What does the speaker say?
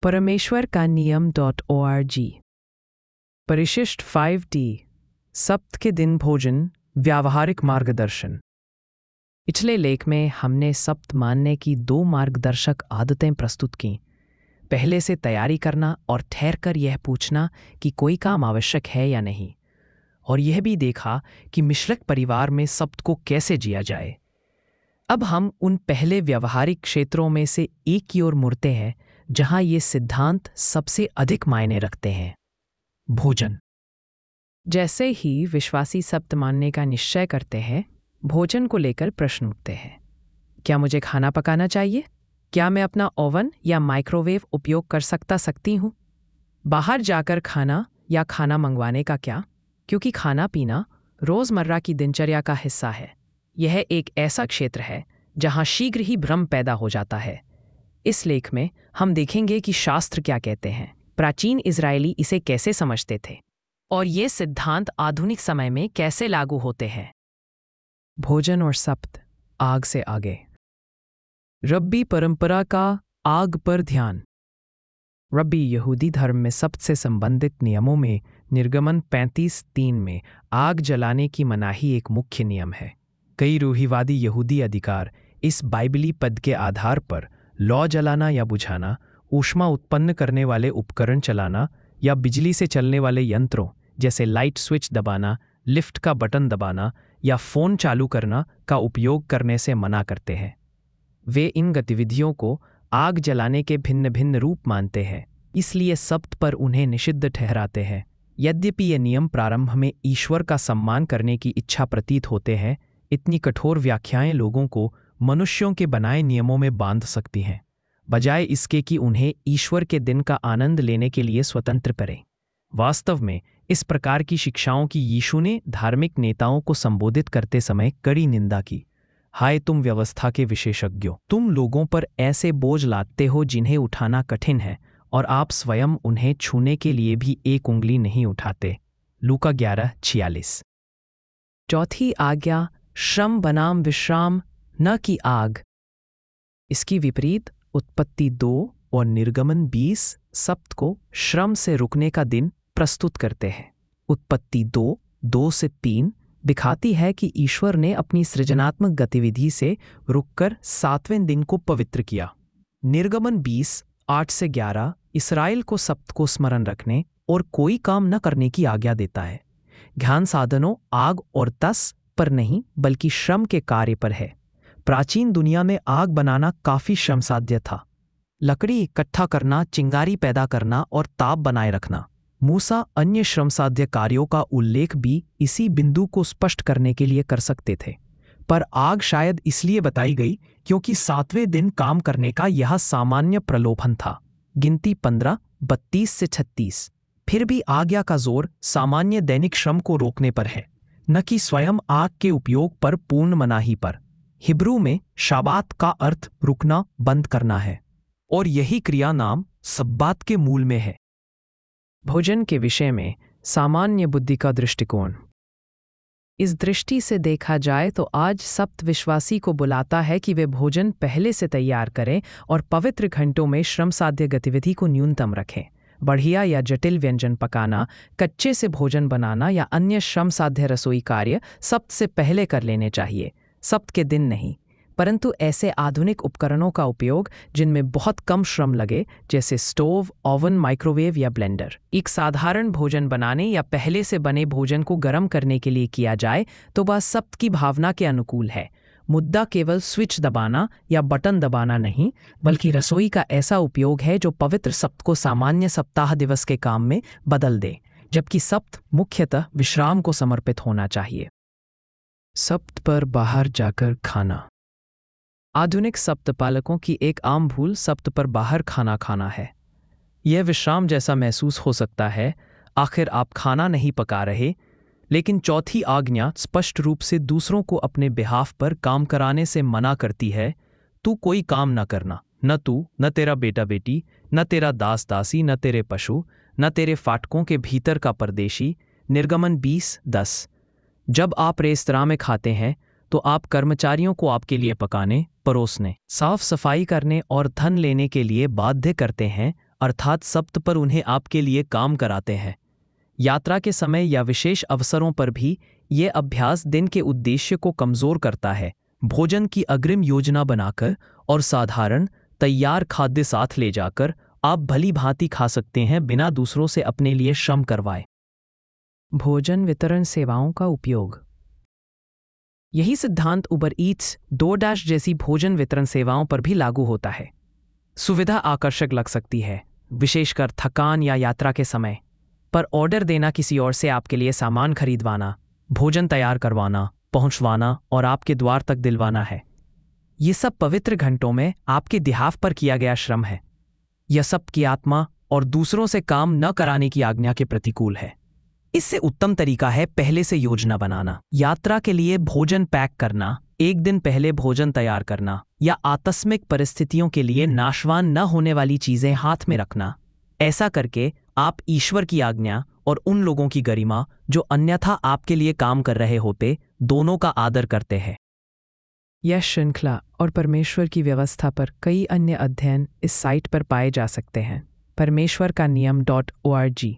परमेश्वर का नियम .org। परिशिष्ट 5D सप्त के दिन भोजन व्यावहारिक मार्गदर्शन। पिछले लेख में हमने सप्त मानने की 2 मार्गदर्शक आदतें प्रस्तुत की। पहले से तैयारी करना और ठहरकर यह पूछना कि कोई काम आवश्यक है या नहीं, और यह भी देखा कि मिश्रक परिवार में सप्त को कैसे जिया जाए। अब हम उन पहले व्यवहारिक क्षेत्रों में से एक की ओर मुड़ते हैं जहां ये सिद्धांत सबसे अधिक मायने रखते हैं, भोजन। जैसे ही विश्वासी सप्त मानने का निश्चय करते हैं, भोजन को लेकर प्रश्न उठते हैं। क्या मुझे खाना पकाना चाहिए? क्या मैं अपना ओवन या माइक्रोवेव उपयोग कर सकती हूँ? बाहर जाकर खाना या खाना मंगवाने का क्या? क्योंकि खाना पीना रोज़मर्रा की दिनचर्या का हिस्सा है। यह एक ऐसा क्षेत्र है जहाँ शीघ्र ही भ्रम पैदा हो जाता है। इस लेख में हम देखेंगे कि शास्त्र क्या कहते हैं, प्राचीन इजरायली इसे कैसे समझते थे, और ये सिद्धांत आधुनिक समय में कैसे लागू होते हैं। भोजन और सप्त, आग से आगे। रब्बी परंपरा का आग पर ध्यान। रब्बी यहूदी धर्म में सप्त से संबंधित नियमों में निर्गमन 35:3 में आग जलाने की मनाही एक मुख्य नियम है। कई रूढ़िवादी यहूदी अधिकार इस बाइबली पद के आधार पर लौ जलाना या बुझाना, ऊष्मा उत्पन्न करने वाले उपकरण चलाना या बिजली से चलने वाले यंत्रों जैसे लाइट स्विच दबाना, लिफ्ट का बटन दबाना या फ़ोन चालू करना का उपयोग करने से मना करते हैं। वे इन गतिविधियों को आग जलाने के भिन्न भिन्न रूप मानते हैं, इसलिए सप्त पर उन्हें निषिद्ध ठहराते हैं। यद्यपि ये नियम प्रारंभ में ईश्वर का सम्मान करने की इच्छा प्रतीत होते हैं, इतनी कठोर व्याख्याएं लोगों को मनुष्यों के बनाए नियमों में बांध सकती हैं, बजाय इसके कि उन्हें ईश्वर के दिन का आनंद लेने के लिए स्वतंत्र करें। वास्तव में इस प्रकार की शिक्षाओं की यीशु ने धार्मिक नेताओं को संबोधित करते समय कड़ी निंदा की। हाय तुम व्यवस्था के विशेषज्ञों, तुम लोगों पर ऐसे बोझ लादते हो जिन्हें उठाना कठिन है, और आप स्वयं उन्हें छूने के लिए भी एक उंगली नहीं उठाते। लूका 11:46। चौथी आज्ञा, श्रम बनाम विश्राम, न कि आग। इसकी विपरीत उत्पत्ति 2 और निर्गमन 20 सप्त को श्रम से रुकने का दिन प्रस्तुत करते हैं। उत्पत्ति 2:2-3 दिखाती है कि ईश्वर ने अपनी सृजनात्मक गतिविधि से रुककर 7वें दिन को पवित्र किया। निर्गमन 20:8-11 इस्राएल को सप्त को स्मरण रखने और कोई काम न करने की आज्ञा देता है। ध्यान साधनों आग और तस पर नहीं, बल्कि श्रम के कार्य पर है। प्राचीन दुनिया में आग बनाना काफी श्रमसाध्य था। लकड़ी इकट्ठा करना, चिंगारी पैदा करना और ताप बनाए रखना। मूसा अन्य श्रमसाध्य कार्यों का उल्लेख भी इसी बिंदु को स्पष्ट करने के लिए कर सकते थे, पर आग शायद इसलिए बताई गई क्योंकि 7वें दिन काम करने का यह सामान्य प्रलोभन था। गिनती 15:32-36। फिर भी आज्ञा का जोर सामान्य दैनिक श्रम को रोकने पर है, न कि स्वयं आग के उपयोग पर पूर्ण मनाही पर। हिब्रू में शाबात का अर्थ रुकना, बंद करना है, और यही क्रिया नाम सब्बात के मूल में है। भोजन के विषय में सामान्य बुद्धि का दृष्टिकोण। इस दृष्टि से देखा जाए तो आज सप्त विश्वासी को बुलाता है कि वे भोजन पहले से तैयार करें और पवित्र घंटों में श्रमसाध्य गतिविधि को न्यूनतम रखें। बढ़िया या जटिल व्यंजन पकाना, कच्चे से भोजन बनाना या अन्य श्रमसाध्य रसोई कार्य सप्त से पहले कर लेने चाहिए, सप्त के दिन नहीं। परंतु ऐसे आधुनिक उपकरणों का उपयोग जिनमें बहुत कम श्रम लगे, जैसे स्टोव, ओवन, माइक्रोवेव या ब्लेंडर, एक साधारण भोजन बनाने या पहले से बने भोजन को गर्म करने के लिए किया जाए तो वह सप्त की भावना के अनुकूल है। मुद्दा केवल स्विच दबाना या बटन दबाना नहीं, बल्कि रसोई का ऐसा उपयोग है जो पवित्र सप्त को सामान्य सप्ताह दिवस के काम में बदल दे, जबकि सप्त मुख्यतः विश्राम को समर्पित होना चाहिए। सप्त पर बाहर जाकर खाना। आधुनिक सप्त पालकों की एक आम भूल सप्त पर बाहर खाना खाना है। यह विश्राम जैसा महसूस हो सकता है, आखिर आप खाना नहीं पका रहे, लेकिन चौथी आज्ञा स्पष्ट रूप से दूसरों को अपने बिहाफ पर काम कराने से मना करती है। तू कोई काम न करना, न तू, न तेरा बेटा बेटी, न तेरा दास दासी, न तेरे पशु, न तेरे फाटकों के भीतर का परदेशी। निर्गमन 20:10। जब आप रेस्तरां में खाते हैं तो आप कर्मचारियों को आपके लिए पकाने, परोसने, साफ सफाई करने और धन लेने के लिए बाध्य करते हैं, अर्थात सप्त पर उन्हें आपके लिए काम कराते हैं। यात्रा के समय या विशेष अवसरों पर भी ये अभ्यास दिन के उद्देश्य को कमजोर करता है। भोजन की अग्रिम योजना बनाकर और साधारण तैयार खाद्य साथ ले जाकर आप भली भांति खा सकते हैं बिना दूसरों से अपने लिए श्रम करवाए। भोजन वितरण सेवाओं का उपयोग। यही सिद्धांत उबर ईट्स, डोरडैश जैसी भोजन वितरण सेवाओं पर भी लागू होता है। सुविधा आकर्षक लग सकती है, विशेषकर थकान या यात्रा के समय, पर ऑर्डर देना किसी और से आपके लिए सामान खरीदवाना, भोजन तैयार करवाना, पहुंचवाना और आपके द्वार तक दिलवाना है। ये सब पवित्र घंटों में आपके दिहाफ पर किया गया श्रम है। यह सब की आत्मा और दूसरों से काम न कराने की आज्ञा के प्रतिकूल है। इससे उत्तम तरीका है पहले से योजना बनाना, यात्रा के लिए भोजन पैक करना, एक दिन पहले भोजन तैयार करना या आकस्मिक परिस्थितियों के लिए नाशवान न होने वाली चीजें हाथ में रखना। ऐसा करके आप ईश्वर की आज्ञा और उन लोगों की गरिमा जो अन्यथा आपके लिए काम कर रहे होते, दोनों का आदर करते हैं। यह श्रृंखला और परमेश्वर की व्यवस्था पर कई अन्य अध्ययन इस साइट पर पाए जा सकते हैं। परमेश्वर का नियम .org